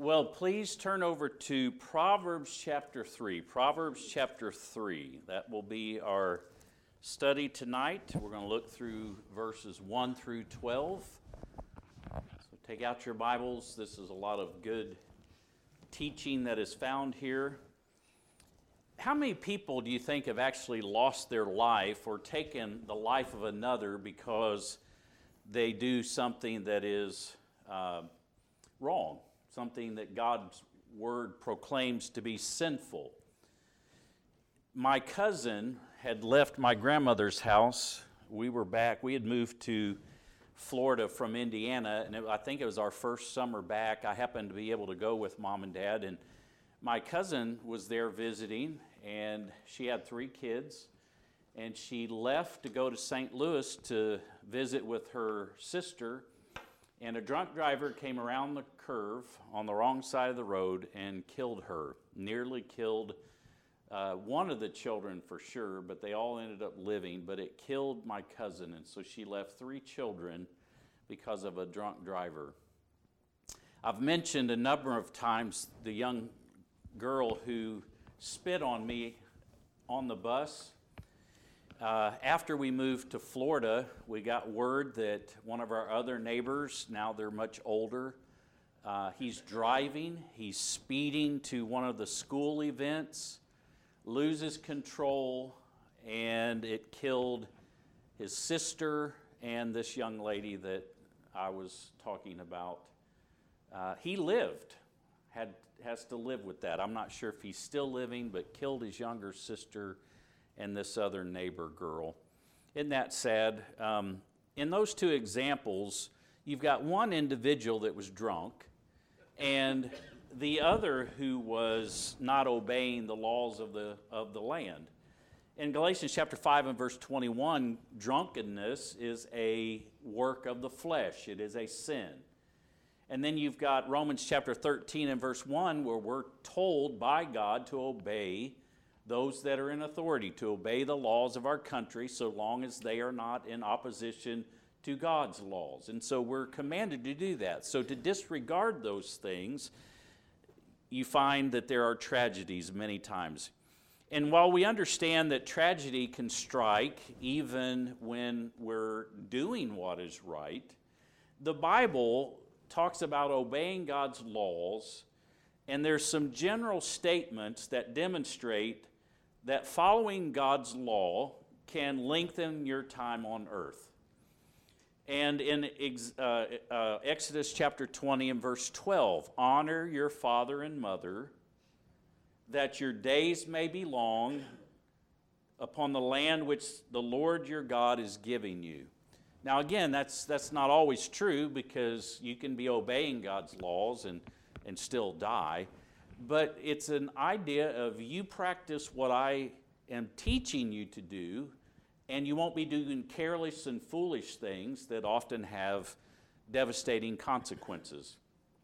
Well, please turn over to Proverbs chapter 3. Proverbs chapter 3. That will be our study tonight. We're going to look through verses 1 through 12. So take out your Bibles. This is a lot of good teaching that is found here. How many people do you think have actually lost their life or taken the life of another because they do something that is wrong? Something that God's Word proclaims to be sinful. My cousin had left my grandmother's house. We were back. We had moved to Florida from Indiana, and I think it was our first summer back. I happened to be able to go with Mom and Dad, and my cousin was there visiting, and she had 3 kids, and she left to go to St. Louis to visit with her sister. And a drunk driver came around the curve on the wrong side of the road and killed her. Nearly killed one of the children for sure, but they all ended up living. But it killed my cousin, and so she left 3 children because of a drunk driver. I've mentioned a number of times the young girl who spit on me on the bus. After we moved to Florida, we got word that one of our other neighbors, now they're much older, he's driving, he's speeding to one of the school events, loses control, and it killed his sister and this young lady that I was talking about. He lived, has to live with that. I'm not sure if he's still living, but killed his younger sister and this other neighbor girl. Isn't that sad? In those 2 examples, you've got one individual that was drunk and the other who was not obeying the laws of the land. In Galatians chapter 5 and verse 21, drunkenness is a work of the flesh. It is a sin. And then you've got Romans chapter 13 and verse 1 where we're told by God to obey those that are in authority, to obey the laws of our country so long as they are not in opposition to God's laws. And so we're commanded to do that. So to disregard those things, you find that there are tragedies many times. And while we understand that tragedy can strike even when we're doing what is right, the Bible talks about obeying God's laws, and there's some general statements that demonstrate that following God's law can lengthen your time on earth. And in Exodus chapter 20 and verse 12, honor your father and mother, that your days may be long upon the land which the Lord your God is giving you. Now again, that's not always true, because you can be obeying God's laws and still die. But it's an idea of you practice what I am teaching you to do, and you won't be doing careless and foolish things that often have devastating consequences.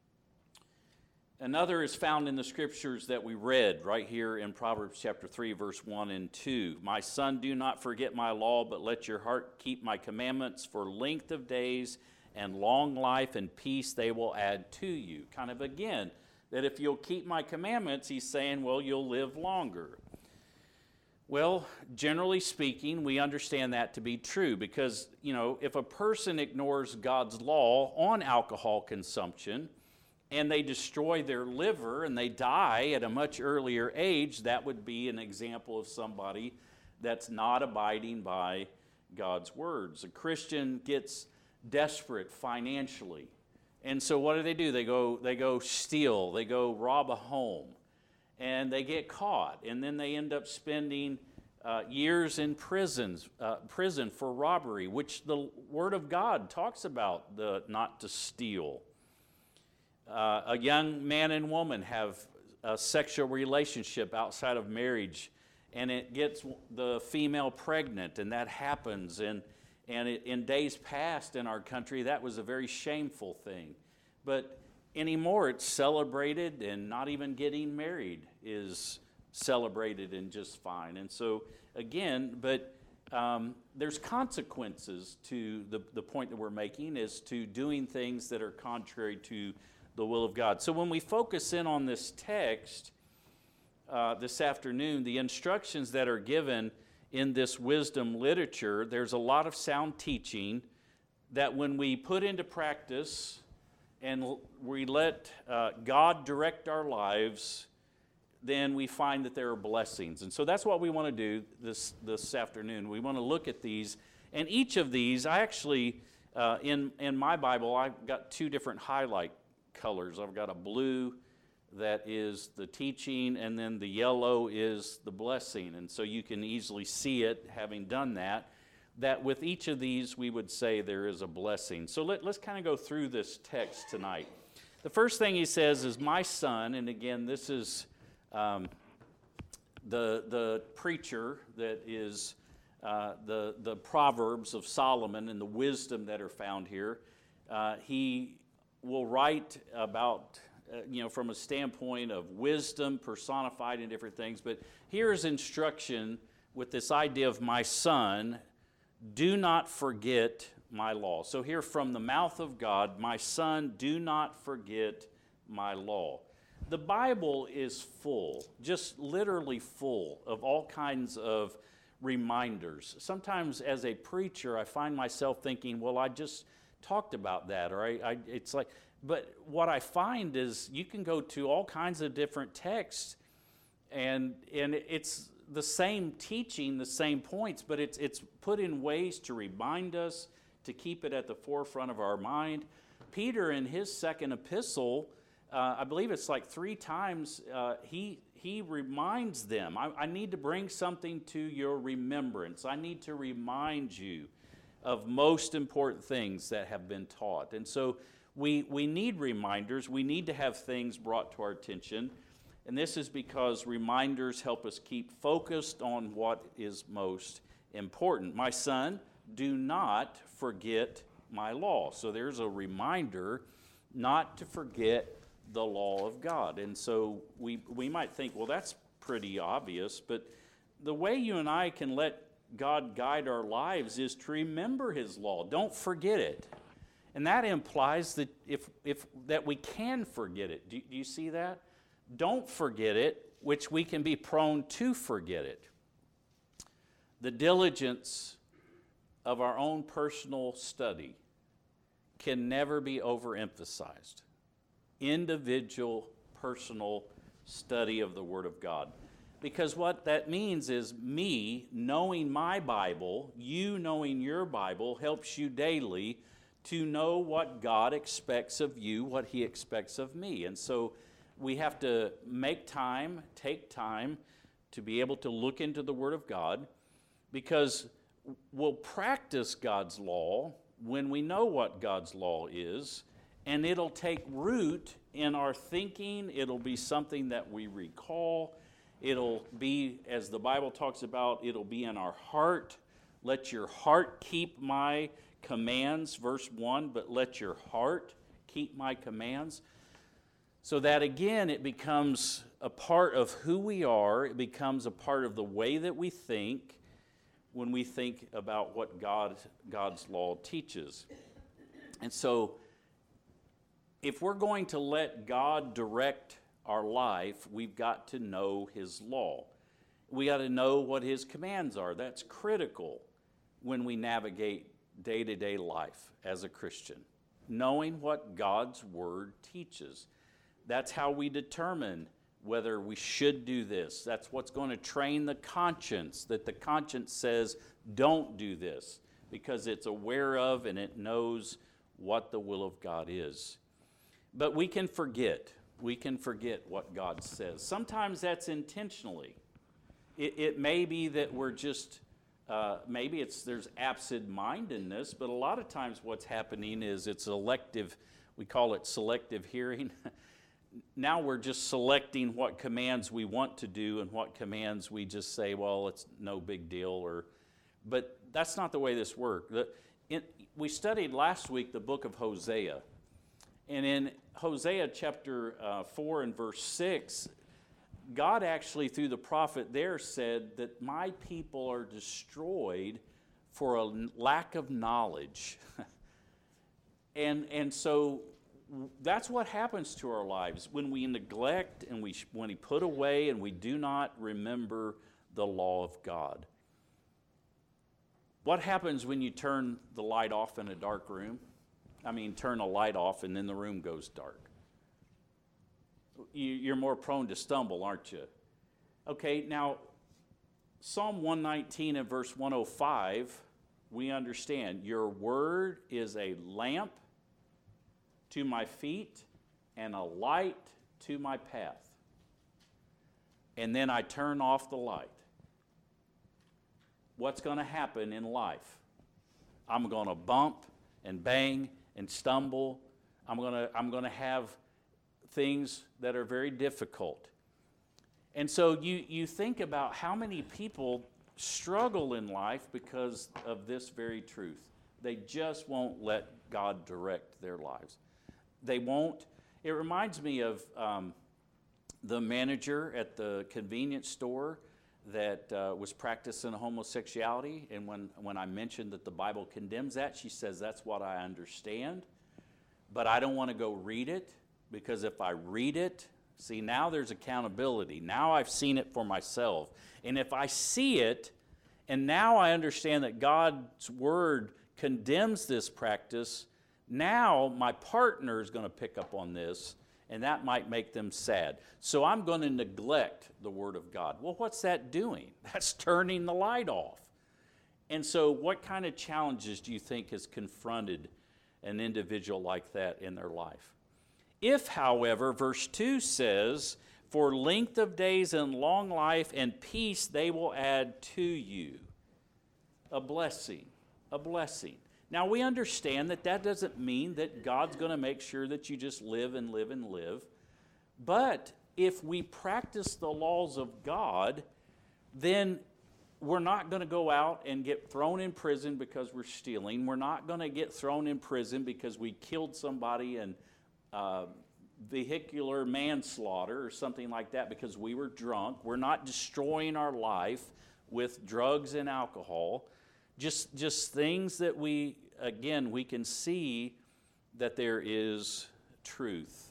Another is found in the scriptures that we read right here in Proverbs chapter 3, verse 1 and 2. My son, do not forget my law, but let your heart keep my commandments. For length of days and long life and peace they will add to you. Kind of again, that if you'll keep my commandments, he's saying, well, you'll live longer. Well, generally speaking, we understand that to be true because, if a person ignores God's law on alcohol consumption and they destroy their liver and they die at a much earlier age, that would be an example of somebody that's not abiding by God's words. A Christian gets desperate financially. And so what do? They go steal, they go rob a home, and they get caught, and then they end up spending years in prison for robbery, which the Word of God talks about, the not to steal. A young man and woman have a sexual relationship outside of marriage, and it gets the female pregnant, and that happens, and in days past in our country, that was a very shameful thing. But anymore, it's celebrated, and not even getting married is celebrated and just fine. And so, again, there's consequences to the point that we're making is to doing things that are contrary to the will of God. So when we focus in on this text this afternoon, the instructions that are given in this wisdom literature, there's a lot of sound teaching that when we put into practice and we let God direct our lives, then we find that there are blessings. And so that's what we want to do this afternoon. We want to look at these. And each of these, I actually, in my Bible, I've got two different highlight colors. I've got a blue that is the teaching, and then the yellow is the blessing. And so you can easily see it, having done that with each of these we would say there is a blessing. So let's kind of go through this text tonight. The first thing he says is, my son, and again, this is the preacher that is the Proverbs of Solomon and the wisdom that are found here. He will write about, from a standpoint of wisdom personified in different things. But here's instruction with this idea of my son, do not forget my law. So here from the mouth of God, my son, do not forget my law. The Bible is full, just literally full of all kinds of reminders. Sometimes as a preacher, I find myself thinking, well, I just talked about that, or it's like, but what I find is you can go to all kinds of different texts, and it's the same teaching, the same points, but it's put in ways to remind us, to keep it at the forefront of our mind. Peter, in his second epistle, I believe it's like 3 times, he reminds them, I need to bring something to your remembrance. I need to remind you of most important things that have been taught. And so we need reminders. We need to have things brought to our attention. And this is because reminders help us keep focused on what is most important. My son, do not forget my law. So there's a reminder not to forget the law of God. And so we might think, well, that's pretty obvious, but the way you and I can let God guide our lives is to remember his law. Don't forget it. And that implies that that we can forget it. Do you see that? Don't forget it, which we can be prone to forget it. The diligence of our own personal study can never be overemphasized. Individual, personal study of the Word of God. Because what that means is me knowing my Bible, you knowing your Bible, helps you daily to know what God expects of you, what he expects of me. And so we have to take time to be able to look into the Word of God, because we'll practice God's law when we know what God's law is, and it'll take root in our thinking. It'll be something that we recall. It'll be, as the Bible talks about, it'll be in our heart. Let your heart keep my commands, verse 1, but let your heart keep my commands. So that again, it becomes a part of who we are. It becomes a part of the way that we think when we think about what God's law teaches. And so, if we're going to let God direct our life, we've got to know his law. We got to know what his commands are. That's critical when we navigate day-to-day life as a Christian. Knowing what God's word teaches. That's how we determine whether we should do this. That's what's going to train the conscience, that the conscience says, don't do this, because it's aware of and it knows what the will of God is. But we can forget. We can forget what God says. Sometimes that's intentionally. It may be that we're just, maybe there's absent-mindedness, but a lot of times what's happening is it's elective, we call it selective hearing. Now we're just selecting what commands we want to do and what commands we just say, well, it's no big deal. But that's not the way this works. We studied last week the book of Hosea. And in Hosea chapter 4 and verse 6, God actually, through the prophet there, said that my people are destroyed for a lack of knowledge. And so That's what happens to our lives when we neglect and when we put away and we do not remember the law of God. What happens when you turn the light off in a dark room? I mean, turn a light off and then the room goes dark. You're more prone to stumble, aren't you? Okay, now, Psalm 119 and verse 105, we understand, your word is a lamp to my feet and a light to my path. And then I turn off the light. What's going to happen in life? I'm going to bump and bang and stumble. I'm going to have things that are very difficult. And so you think about how many people struggle in life because of this very truth. They just won't let God direct their lives. They won't. It reminds me of the manager at the convenience store that was practicing homosexuality. And when I mentioned that the Bible condemns that, she says, that's what I understand. But I don't want to go read it, because if I read it, see, now there's accountability. Now I've seen it for myself. And if I see it, and now I understand that God's word condemns this practice, now my partner is going to pick up on this, and that might make them sad. So I'm going to neglect the word of God. Well, what's that doing? That's turning the light off. And so what kind of challenges do you think has confronted an individual like that in their life? If, however, verse 2 says, for length of days and long life and peace they will add to you. A blessing, a blessing. Now we understand that that doesn't mean that God's going to make sure that you just live and live and live. But if we practice the laws of God, then we're not going to go out and get thrown in prison because we're stealing. We're not going to get thrown in prison because we killed somebody and vehicular manslaughter or something like that because we were drunk. We're not destroying our life with drugs and alcohol. Just things that we can see that there is truth.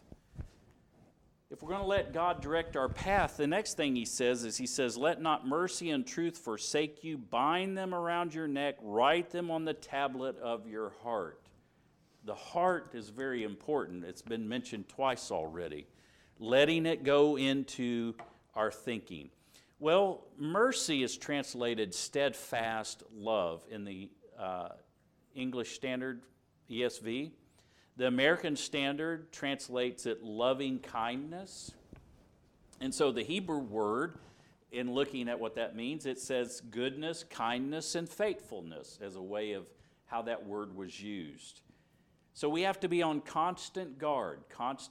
If we're going to let God direct our path, the next thing he says, let not mercy and truth forsake you. Bind them around your neck. Write them on the tablet of your heart. The heart is very important. It's been mentioned twice already. Letting it go into our thinking. Well, mercy is translated steadfast love in the English Standard ESV. The American Standard translates it loving kindness. And so the Hebrew word, in looking at what that means, it says goodness, kindness, and faithfulness as a way of how that word was used. So we have to be on constant guard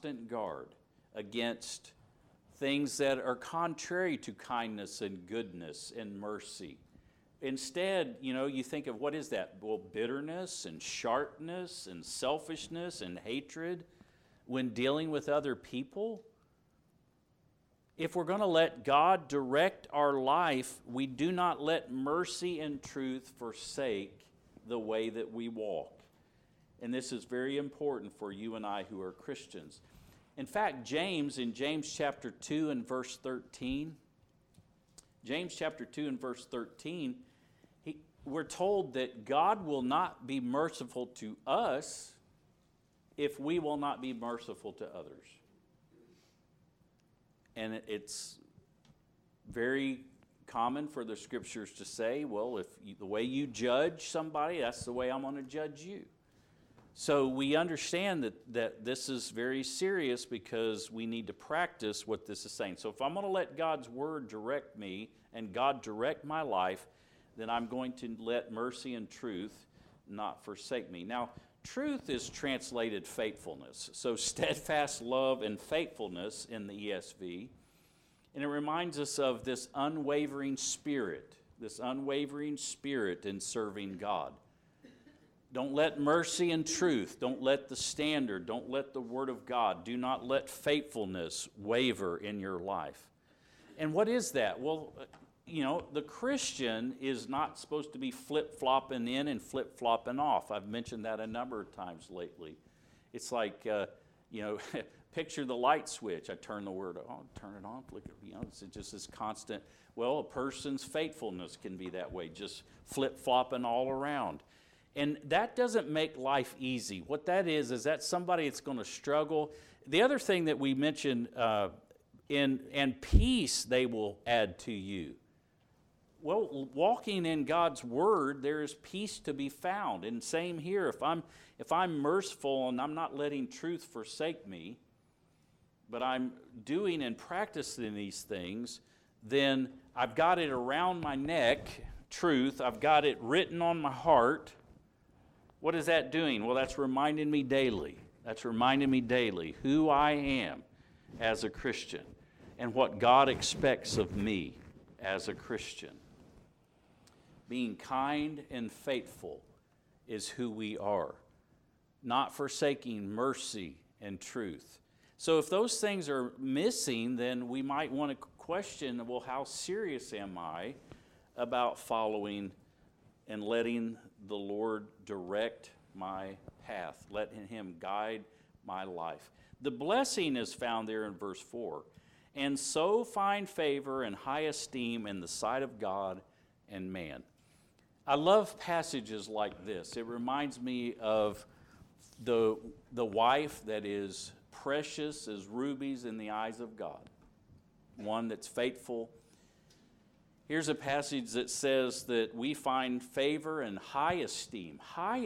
against things that are contrary to kindness and goodness and mercy. Instead, you think of what is that? Well, bitterness and sharpness and selfishness and hatred when dealing with other people. If we're going to let God direct our life, we do not let mercy and truth forsake the way that we walk. And this is very important for you and I who are Christians. In fact, James, in James chapter 2 and verse 13, we're told that God will not be merciful to us if we will not be merciful to others. And it's very common for the scriptures to say, well, the way you judge somebody, that's the way I'm going to judge you. So we understand that this is very serious because we need to practice what this is saying. So if I'm going to let God's word direct me and God direct my life, then I'm going to let mercy and truth not forsake me. Now, truth is translated faithfulness. So steadfast love and faithfulness in the ESV. And it reminds us of this unwavering spirit in serving God. Don't let mercy and truth, don't let the standard, don't let the word of God, do not let faithfulness waver in your life. And what is that? Well, the Christian is not supposed to be flip-flopping in and flip-flopping off. I've mentioned that a number of times lately. It's like Picture the light switch. I turn the word on, turn it on, flick it. It's just this constant. Well, a person's faithfulness can be that way, just flip-flopping all around. And that doesn't make life easy. What that is that somebody that's going to struggle. The other thing that we mentioned, and peace they will add to you. Well, walking in God's word, there is peace to be found. And same here, if I'm merciful and I'm not letting truth forsake me, but I'm doing and practicing these things, then I've got it around my neck, truth. I've got it written on my heart. What is that doing? Well, that's reminding me daily. That's reminding me daily who I am as a Christian and what God expects of me as a Christian. Being kind and faithful is who we are, not forsaking mercy and truth. So if those things are missing, then we might want to question, well, how serious am I about following and letting the Lord direct my path, letting Him guide my life? The blessing is found there in verse 4. And so find favor and high esteem in the sight of God and man. I love passages like this. It reminds me of the wife that is precious as rubies in the eyes of God, one that's faithful. Here's a passage that says that we find favor and high esteem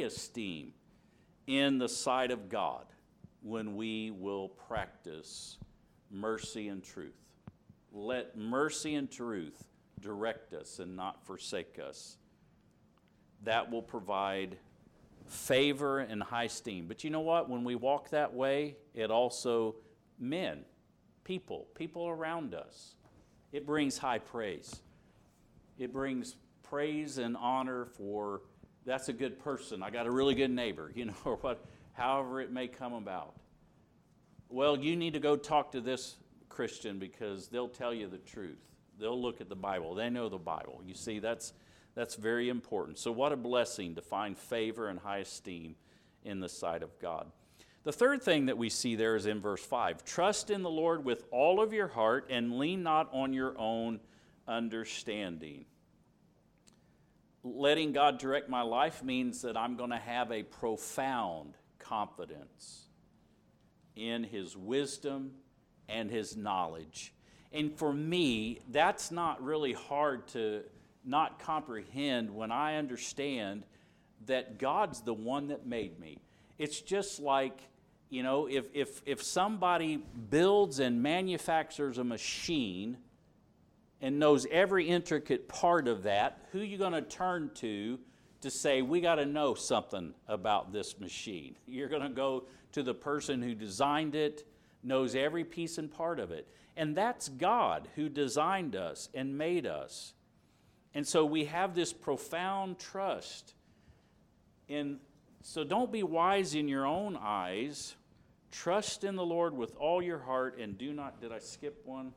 in the sight of God when we will practice mercy and truth. Let mercy and truth direct us and not forsake us. That will provide favor and high esteem. But you know what? When we walk that way, it also, people around us, it brings high praise. It brings praise and honor for, that's a good person. I got a really good neighbor, or what, however it may come about. Well, you need to go talk to this Christian because they'll tell you the truth. They'll look at the Bible. They know the Bible. You see, that's very important. So what a blessing to find favor and high esteem in the sight of God. The third thing that we see there is in verse 5. Trust in the Lord with all of your heart and lean not on your own understanding. Letting God direct my life means that I'm going to have a profound confidence in His wisdom and His knowledge. And for me, that's not really hard to not comprehend when I understand that God's the one that made me. It's just like, if somebody builds and manufactures a machine and knows every intricate part of that, who are you going to turn to say, we got to know something about this machine? You're going to go to the person who designed it, knows every piece and part of it. And that's God who designed us and made us. And so we have this profound trust. So don't be wise in your own eyes. Trust in the Lord with all your heart and do not, did I skip one?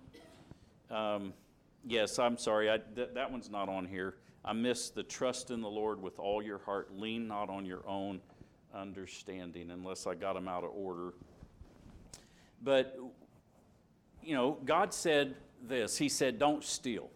Yes, I'm sorry, that one's not on here. I missed the trust in the Lord with all your heart. Lean not on your own understanding, unless I got them out of order. But, God said this. He said, don't steal.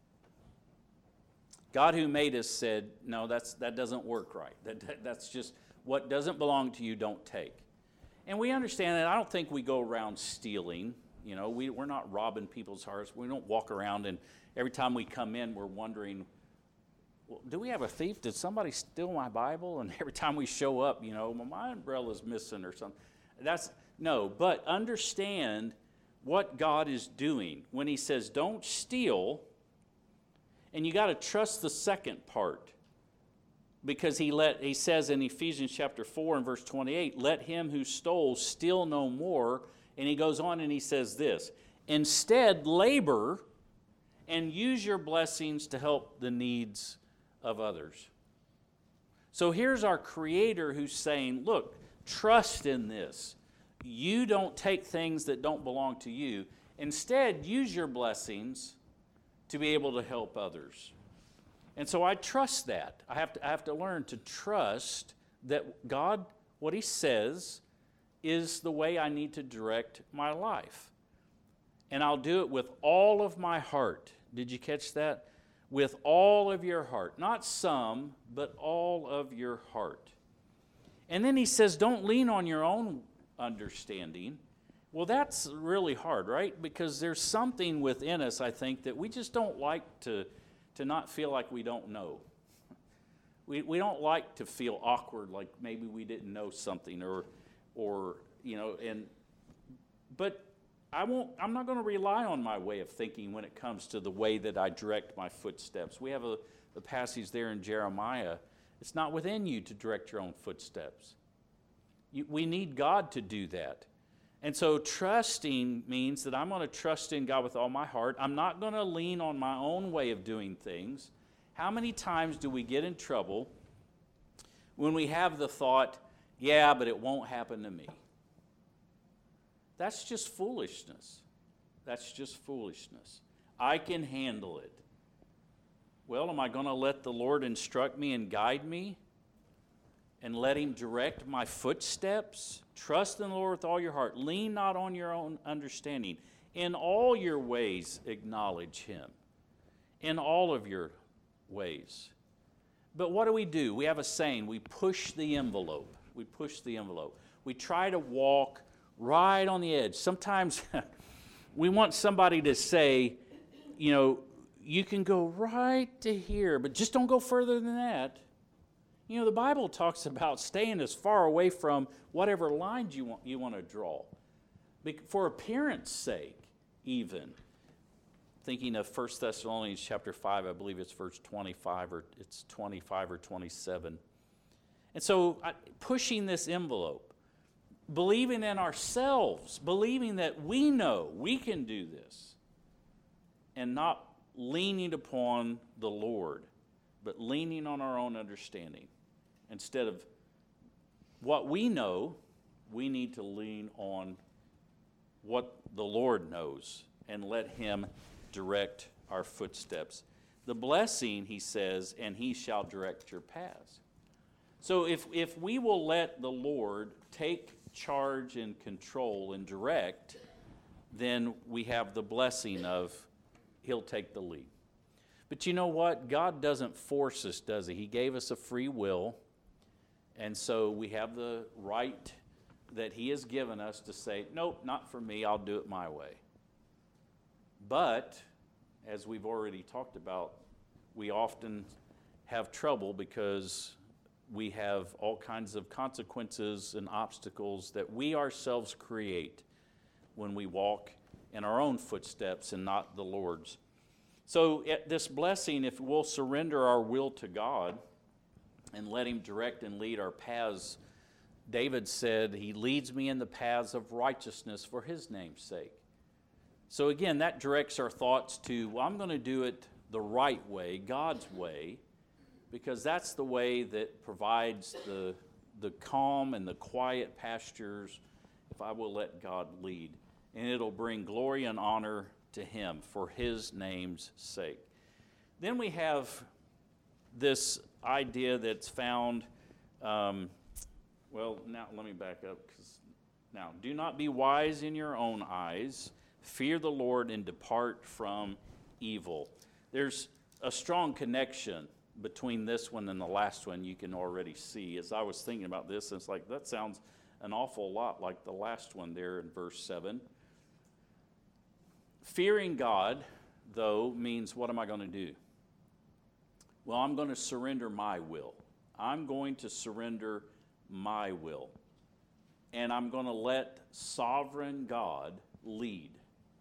God who made us said, no, that doesn't work right. That's just what doesn't belong to you, don't take. And we understand that. I don't think we go around stealing. We're not robbing people's hearts. We don't walk around and every time we come in, we're wondering, well, do we have a thief? Did somebody steal my Bible? And every time we show up, well, my umbrella's missing or something. No, but understand what God is doing. When He says, don't steal, and you got to trust the second part. Because he says in Ephesians chapter 4 and verse 28, let him who stole steal no more. And he goes on and he says this, instead labor and use your blessings to help the needs of others. So here's our Creator who's saying, look, trust in this. You don't take things that don't belong to you. Instead, use your blessings to be able to help others. And so I trust that. I have to learn to trust that God, what He says, is the way I need to direct my life. And I'll do it with all of my heart. Did you catch that? With all of your heart. Not some, but all of your heart. And then he says, don't lean on your own understanding. Well, that's really hard, right? Because there's something within us, I think, that we just don't like to not feel like we don't know. We don't like to feel awkward, like maybe we didn't know something, but I'm not going to rely on my way of thinking when it comes to the way that I direct my footsteps. We have the passage there in Jeremiah. It's not within you to direct your own footsteps. We need God to do that. And so trusting means that I'm going to trust in God with all my heart. I'm not going to lean on my own way of doing things. How many times do we get in trouble when we have the thought, yeah, but it won't happen to me? That's just foolishness. That's just foolishness. I can handle it. Well, am I going to let the Lord instruct me and guide me and let Him direct my footsteps? Trust in the Lord with all your heart. Lean not on your own understanding. In all your ways, acknowledge Him. In all of your ways. But what do? We have a saying, we push the envelope. We push the envelope. We try to walk right on the edge. Sometimes we want somebody to say, you can go right to here, but just don't go further than that. The Bible talks about staying as far away from whatever lines you want to draw. For appearance sake, even. Thinking of 1 Thessalonians chapter 5, I believe it's verse 25 or it's 25 or 27. And so pushing this envelope, believing in ourselves, believing that we know we can do this, and not leaning upon the Lord, but leaning on our own understanding. Instead of what we know, we need to lean on what the Lord knows and let Him direct our footsteps. The blessing, he says, and He shall direct your paths. So if we will let the Lord take charge and control and direct, then we have the blessing of He'll take the lead. But you know what? God doesn't force us, does He? He gave us a free will, and so we have the right that He has given us to say, nope, not for me, I'll do it my way. But, as we've already talked about, we often have trouble because we have all kinds of consequences and obstacles that we ourselves create when we walk in our own footsteps and not the Lord's. So this blessing, if we'll surrender our will to God and let Him direct and lead our paths, David said, He leads me in the paths of righteousness for His name's sake. So again, that directs our thoughts to, well, I'm going to do it the right way, God's way, because that's the way that provides the calm and the quiet pastures if I will let God lead. And it'll bring glory and honor to Him for His name's sake. Then we have this idea that's found, now let me back up. Now, do not be wise in your own eyes. Fear the Lord and depart from evil. There's a strong connection between this one and the last one you can already see. As I was thinking about this, it's like, that sounds an awful lot like the last one there in verse 7. Fearing God, though, means what am I going to do? Well, I'm going to surrender my will. I'm going to surrender my will. And I'm going to let sovereign God lead.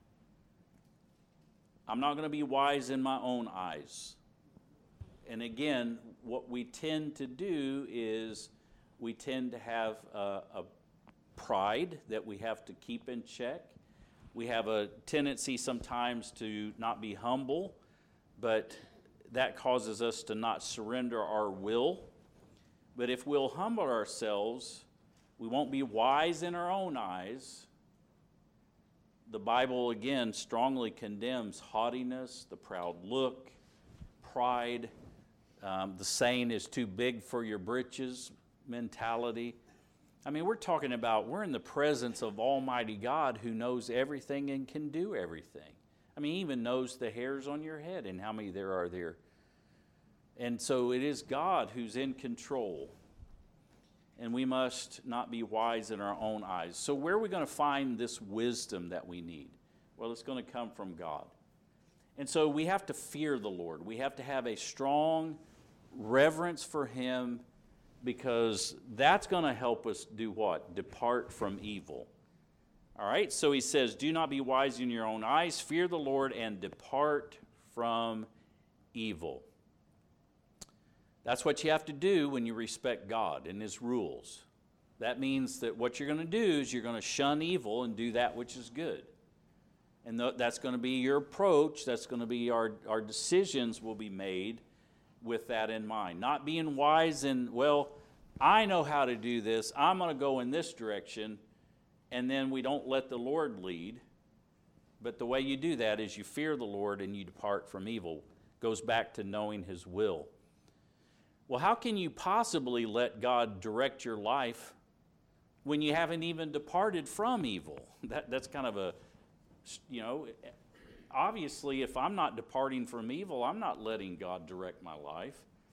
I'm not going to be wise in my own eyes. And again, what we tend to do is we tend to have a pride that we have to keep in check. We have a tendency sometimes to not be humble, but that causes us to not surrender our will. But if we'll humble ourselves, we won't be wise in our own eyes. The Bible, again, strongly condemns haughtiness, the proud look, pride. The saying is too big for your britches mentality. I mean, we're talking about we're in the presence of Almighty God who knows everything and can do everything. I mean, he even knows the hairs on your head and how many there are there. And so it is God who's in control. And we must not be wise in our own eyes. So where are we going to find this wisdom that we need? Well, it's going to come from God. And so we have to fear the Lord. We have to have a strong reverence for him, because that's going to help us do what? Depart from evil. All right, so he says, do not be wise in your own eyes, fear the Lord, and depart from evil. That's what you have to do when you respect God and his rules. That means that what you're going to do is you're going to shun evil and do that which is good. And that's going to be your approach. That's going to be our decisions will be made with that in mind. Not being wise in, well, I know how to do this. I'm going to go in this direction. And then we don't let the Lord lead. But the way you do that is you fear the Lord and you depart from evil. It goes back to knowing his will. Well, how can you possibly let God direct your life when you haven't even departed from evil? That's kind of a, obviously if I'm not departing from evil, I'm not letting God direct my life.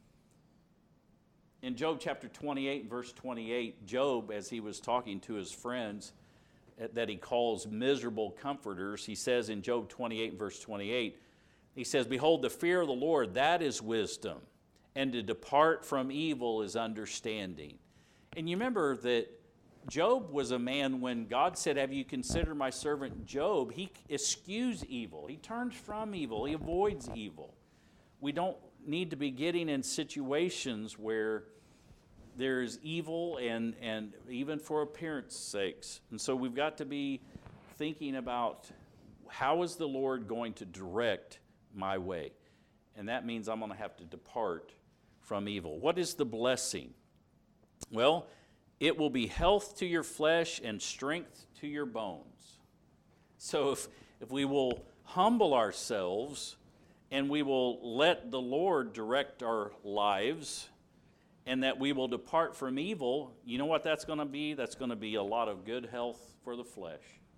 In Job chapter 28, verse 28, Job, as he was talking to his friends that he calls miserable comforters, he says in Job 28, verse 28, he says, behold, the fear of the Lord, that is wisdom, and to depart from evil is understanding. And you remember that Job was a man when God said, have you considered my servant Job? He eschews evil. He turns from evil. He avoids evil. We don't need to be getting in situations where there's evil and even for appearance sakes. And so we've got to be thinking about how is the Lord going to direct my way? And that means I'm going to have to depart from evil. What is the blessing? Well, it will be health to your flesh and strength to your bones. So if we will humble ourselves and we will let the Lord direct our lives, and that we will depart from evil, you know what that's going to be? That's going to be a lot of good health for the flesh.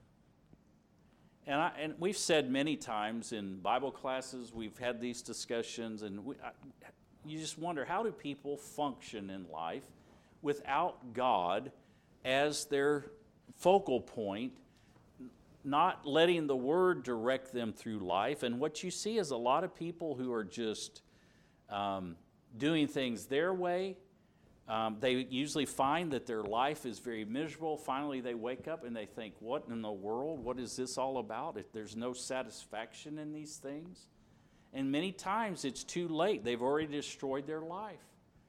And we've said many times in Bible classes, we've had these discussions, and you just wonder, how do people function in life without God as their focal point, not letting the Word direct them through life? And what you see is a lot of people who are just doing things their way. They usually find that their life is very miserable. Finally, they wake up and they think, what in the world? What is this all about? If there's no satisfaction in these things. And many times it's too late. They've already destroyed their life.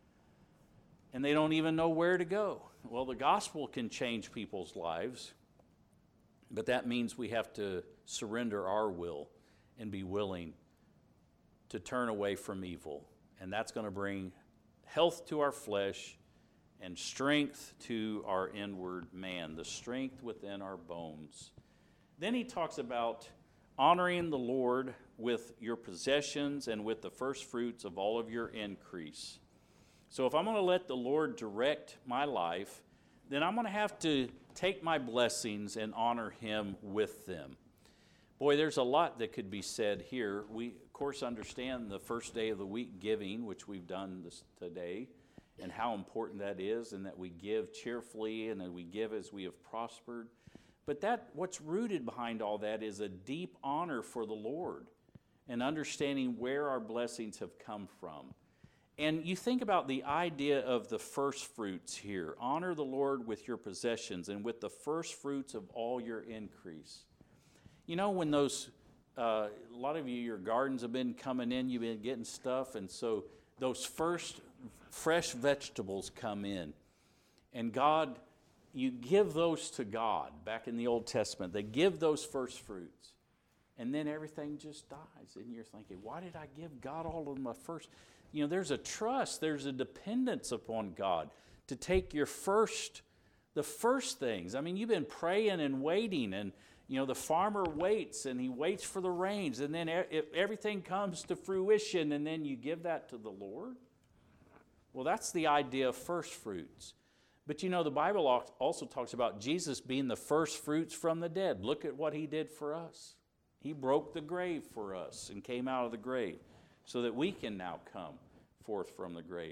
And they don't even know where to go. Well, the gospel can change people's lives, but that means we have to surrender our will and be willing to turn away from evil. And that's going to bring health to our flesh and strength to our inward man, the strength within our bones. Then he talks about honoring the Lord with your possessions and with the first fruits of all of your increase. So if I'm going to let the Lord direct my life, then I'm going to have to take my blessings and honor him with them. Boy, there's a lot that could be said here. We, of course, understand the first day of the week giving, which we've done this today, and how important that is, and that we give cheerfully and that we give as we have prospered. But what's rooted behind all that is a deep honor for the Lord and understanding where our blessings have come from. And you think about the idea of the first fruits here. Honor the Lord with your possessions and with the first fruits of all your increase. You know, when a lot of you, your gardens have been coming in, you've been getting stuff, and so those first fresh vegetables come in. And God, you give those to God. Back in the Old Testament, they give those first fruits. And then everything just dies. And you're thinking, why did I give God all of my first? You know, there's a trust, there's a dependence upon God to take the first things. I mean, you've been praying and waiting, and you know, the farmer waits and he waits for the rains, and then everything comes to fruition, and then you give that to the Lord. Well, that's the idea of first fruits. But you know, the Bible also talks about Jesus being the first fruits from the dead. Look at what he did for us. He broke the grave for us and came out of the grave so that we can now come forth from the grave.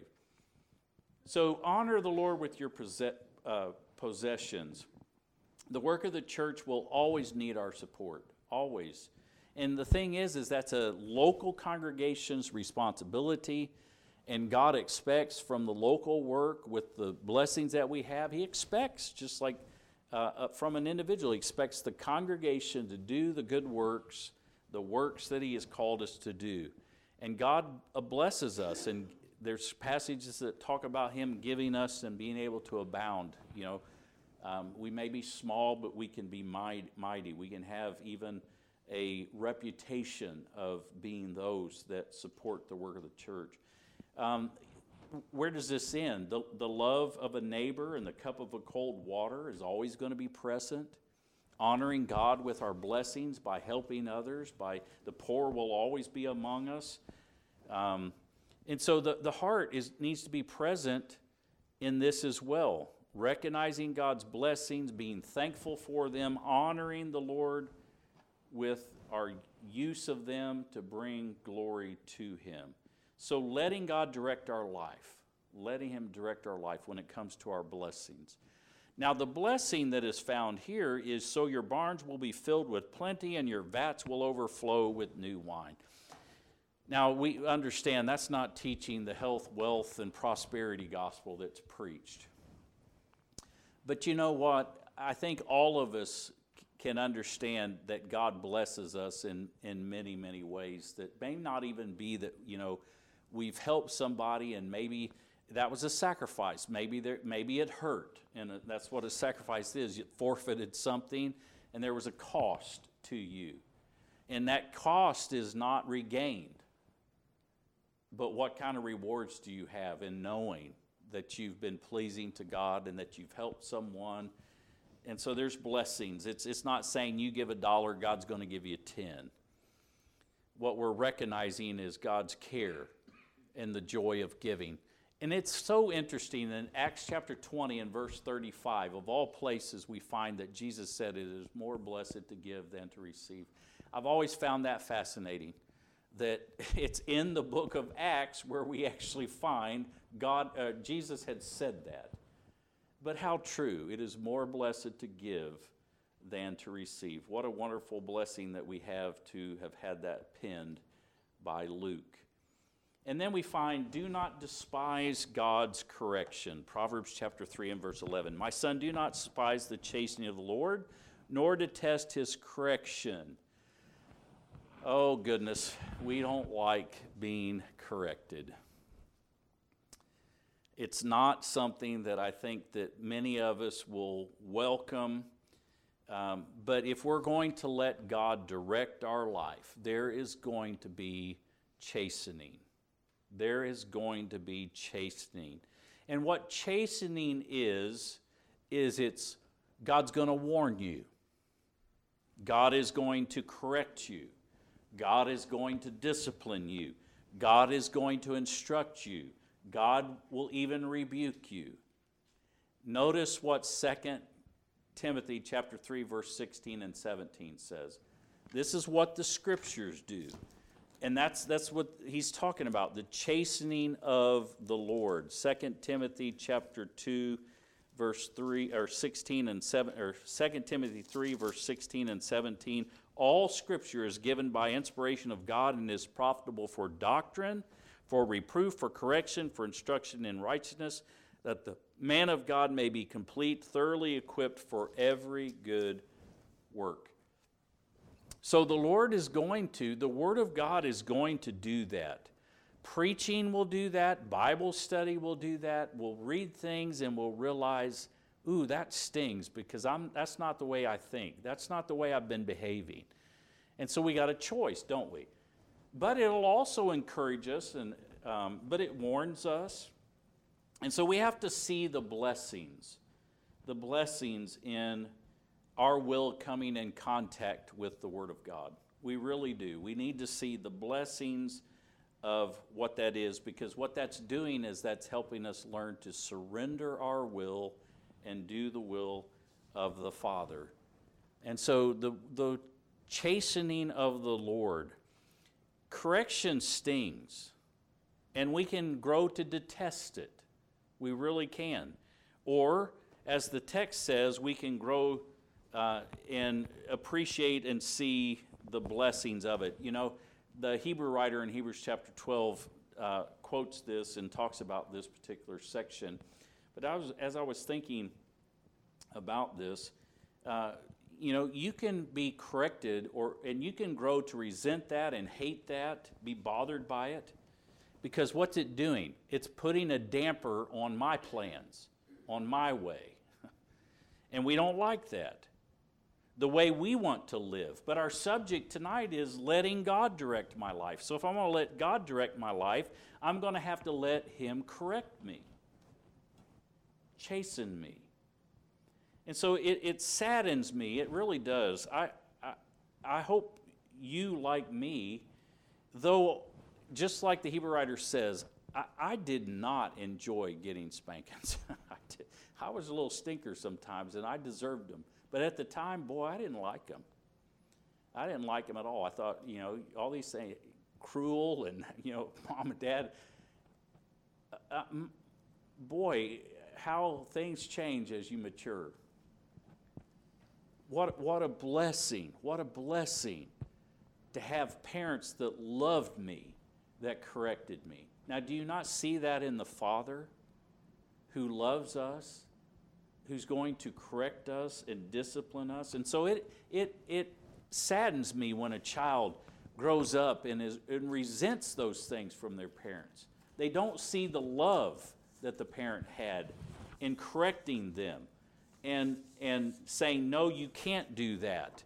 So honor the Lord with your possessions. The work of the church will always need our support, always. And the thing is that's a local congregation's responsibility, and God expects from the local work with the blessings that we have, he expects, just like from an individual, he expects the congregation to do the good works, the works that he has called us to do. And God blesses us, and there's passages that talk about him giving us and being able to abound. You know, we may be small, but we can be mighty. We can have even a reputation of being those that support the work of the church. Where does this end? The love of a neighbor and the cup of a cold water is always going to be present. Honoring God with our blessings by helping others, by the poor will always be among us. And so the heart needs to be present in this as well. Recognizing God's blessings, being thankful for them, honoring the Lord with our use of them to bring glory to him. So letting God direct our life, letting him direct our life when it comes to our blessings. Now the blessing that is found here is, so your barns will be filled with plenty and your vats will overflow with new wine. Now we understand that's not teaching the health, wealth, and prosperity gospel that's preached. But you know what? I think all of us can understand that God blesses us in many, many ways that may not even be that, you know, we've helped somebody and maybe that was a sacrifice. Maybe it hurt, and that's what a sacrifice is. You forfeited something, and there was a cost to you. And that cost is not regained. But what kind of rewards do you have in knowing that you've been pleasing to God and that you've helped someone? And so there's blessings. It's not saying you give $1, God's going to give you 10. What we're recognizing is God's care and the joy of giving. And it's so interesting in Acts chapter 20 and verse 35, of all places we find that Jesus said it is more blessed to give than to receive. I've always found that fascinating, that it's in the book of Acts where we actually find Jesus had said that. But how true. It is more blessed to give than to receive. What a wonderful blessing that we have to have had that penned by Luke. And then we find, do not despise God's correction. Proverbs chapter 3 and verse 11. My son, do not despise the chastening of the Lord, nor detest his correction. Oh goodness, we don't like being corrected. It's not something that I think that many of us will welcome. But if we're going to let God direct our life, there is going to be chastening. There is going to be chastening. And what chastening is it's God's going to warn you. God is going to correct you. God is going to discipline you. God is going to instruct you. God will even rebuke you. Notice what 2 Timothy chapter 3 verse 16 and 17 says. This is what the scriptures do. And that's what he's talking about, the chastening of the Lord. 2 Timothy chapter 2 verse 3 or 16 and 7 or 2 Timothy 3 verse 16 and 17. All scripture is given by inspiration of God and is profitable for doctrine, for reproof, for correction, for instruction in righteousness, that the man of God may be complete, thoroughly equipped for every good work. So the Word of God is going to do that. Preaching will do that. Bible study will do that. We'll read things and we'll realize, ooh, that stings because that's not the way I think. That's not the way I've been behaving. And so we got a choice, don't we? But it'll also encourage us, but it warns us. And so we have to see the blessings in our will coming in contact with the Word of God. We really do. We need to see the blessings of what that is, because what that's doing is that's helping us learn to surrender our will and do the will of the Father. And so the chastening of the Lord, correction stings, and we can grow to detest it. We really can. Or, as the text says, we can grow and appreciate and see the blessings of it. You know, the Hebrew writer in Hebrews chapter 12 quotes this and talks about this particular section. But as I was thinking about this, you know, you can be corrected, and you can grow to resent that and hate that, be bothered by it, because what's it doing? It's putting a damper on my plans, on my way. And we don't like that, the way we want to live. But our subject tonight is letting God direct my life. So if I'm going to let God direct my life, I'm going to have to let Him correct me, chasten me. And so it saddens me, it really does. I hope you, like me, though, just like the Hebrew writer says, I did not enjoy getting spankings. I was a little stinker sometimes, and I deserved them. But at the time, boy, I didn't like them. I didn't like them at all. I thought, you know, all these things, cruel, and, you know, mom and dad. Boy, how things change as you mature. What a blessing. What a blessing to have parents that loved me, that corrected me. Now, do you not see that in the Father who loves us, who's going to correct us and discipline us? And so it saddens me when a child grows up and resents those things from their parents. They don't see the love that the parent had in correcting them and saying, no, you can't do that,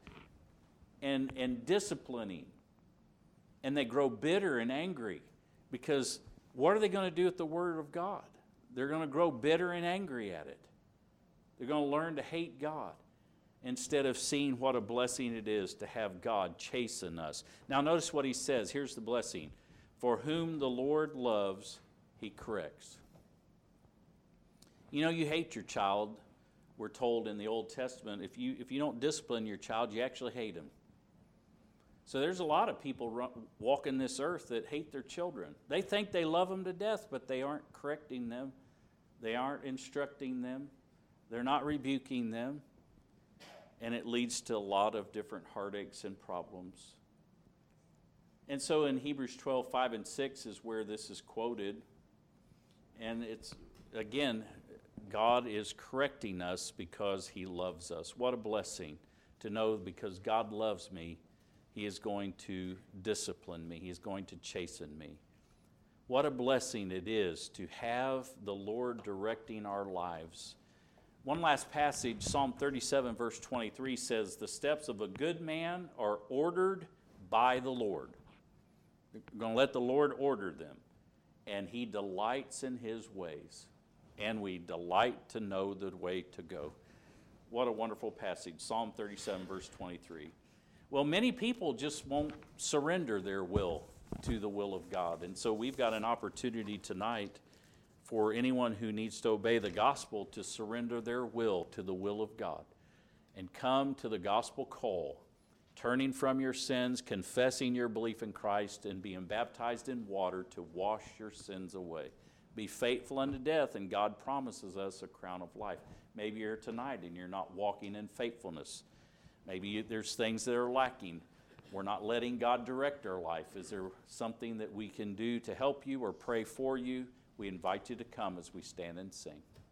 and disciplining. And they grow bitter and angry, because what are they going to do with the Word of God? They're going to grow bitter and angry at it. They're going to learn to hate God instead of seeing what a blessing it is to have God chasten us. Now notice what he says. Here's the blessing. For whom the Lord loves, He corrects. You know, you hate your child. We're told in the Old Testament, if you don't discipline your child, you actually hate him. So there's a lot of people walking this earth that hate their children. They think they love them to death, but they aren't correcting them. They aren't instructing them. They're not rebuking them. And it leads to a lot of different heartaches and problems. And so in Hebrews 12, 5 and 6 is where this is quoted. And it's, again, God is correcting us because He loves us. What a blessing to know, because God loves me, He is going to discipline me. He is going to chasten me. What a blessing it is to have the Lord directing our lives. One last passage, Psalm 37, verse 23 says, the steps of a good man are ordered by the Lord. We're going to let the Lord order them. And He delights in His ways. And we delight to know the way to go. What a wonderful passage, Psalm 37, verse 23. Well, many people just won't surrender their will to the will of God. And so we've got an opportunity tonight for anyone who needs to obey the gospel to surrender their will to the will of God and come to the gospel call, turning from your sins, confessing your belief in Christ, and being baptized in water to wash your sins away. Be faithful unto death, and God promises us a crown of life. Maybe you're tonight and you're not walking in faithfulness. Maybe there's things that are lacking. We're not letting God direct our life. Is there something that we can do to help you or pray for you? We invite you to come as we stand and sing.